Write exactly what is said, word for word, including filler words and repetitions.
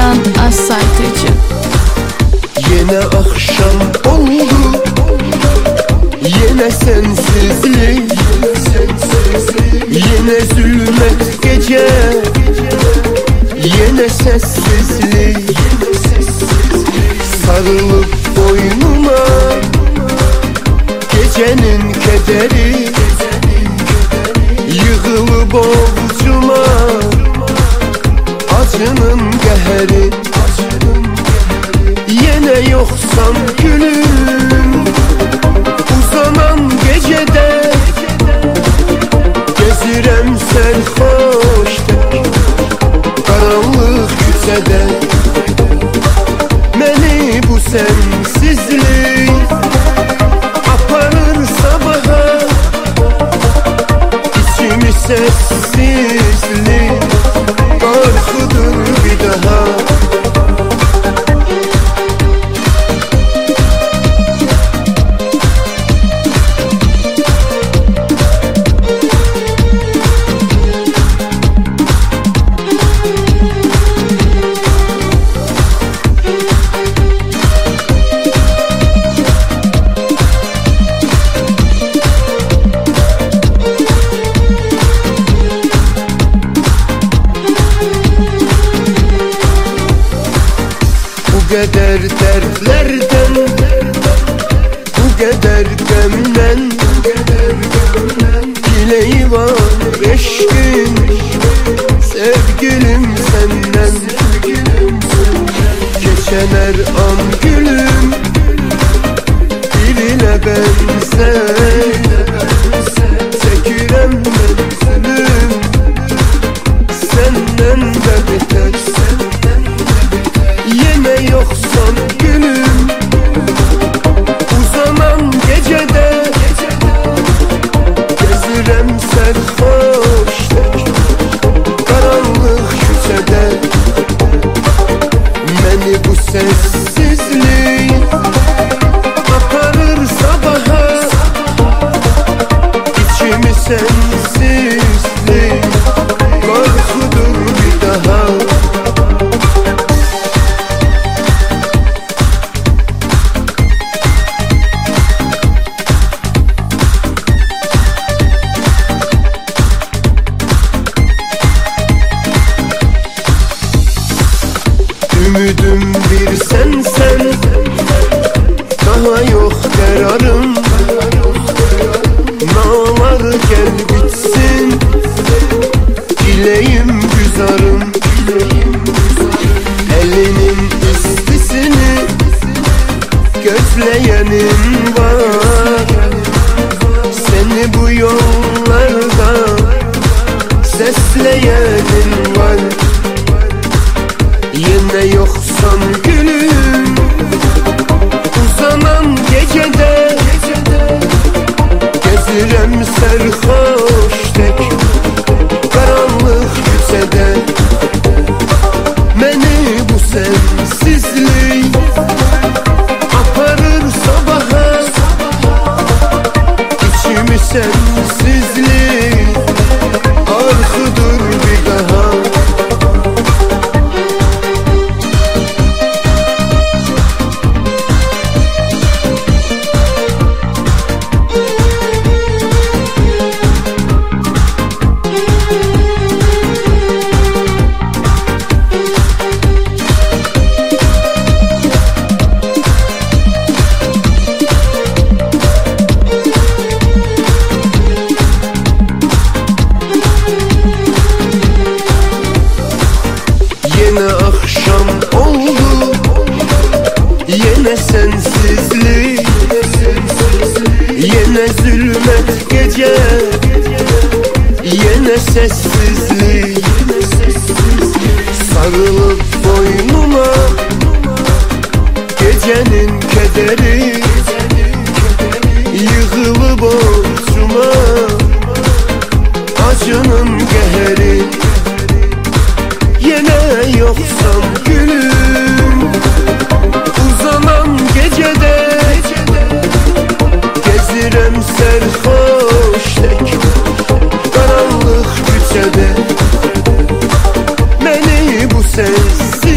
Hasan Asaytıcı. Yine akşam oldu, yine sensizlik, yine zulmet gece, yine sessizlik. Sarılıp boynuma gecenin kederi, yığılıp ovucuma acının qəhəri. Yine yoksan gülüm, uzanan gecede gezirəm sərxoş tək qaranlıq küçədə. Məni bu sensizlik aparır sabaha, içimi sessizlik qarxıdır bir daha. Bu kadar dertlerden, bu kadar gömden, dileği var eşkin, sevgilim senden. Geçen her an gülüm birine benzer, çekirem menzilüm senden de beter. Yine yoksan gülüm, uzanan gecede gezirəm sərxoş tək qaranlıq küçədə. Məni bu sessizlik aparır sabaha, içimi sensizlik qarxıdır bir daha. Ümidim bir sensen, daha yok kararım. Nağlar gel bitsin, dileğim güzarım. Elinin istisini gözleyenim var, seni bu yollarda sesleyenim var. Yine yoksan gülüm, uzanan gecede gezirəm sərxoş tək qaranlıq küçədə. Məni bu sensizlik aparır sabaha, içimi sensizlik qarxıdır bir daha. Yine akşam oldu, yine sensizlik, yine zulmet gece, yine sessizlik. Sarılıp boynuma gecenin kederi, yığılıp ovucuma acının qəhəri. Yine yoksan gülüm, uzanan gecede gezirəm sərxoş tək qaranlıq küçədə. Məni bu sensiz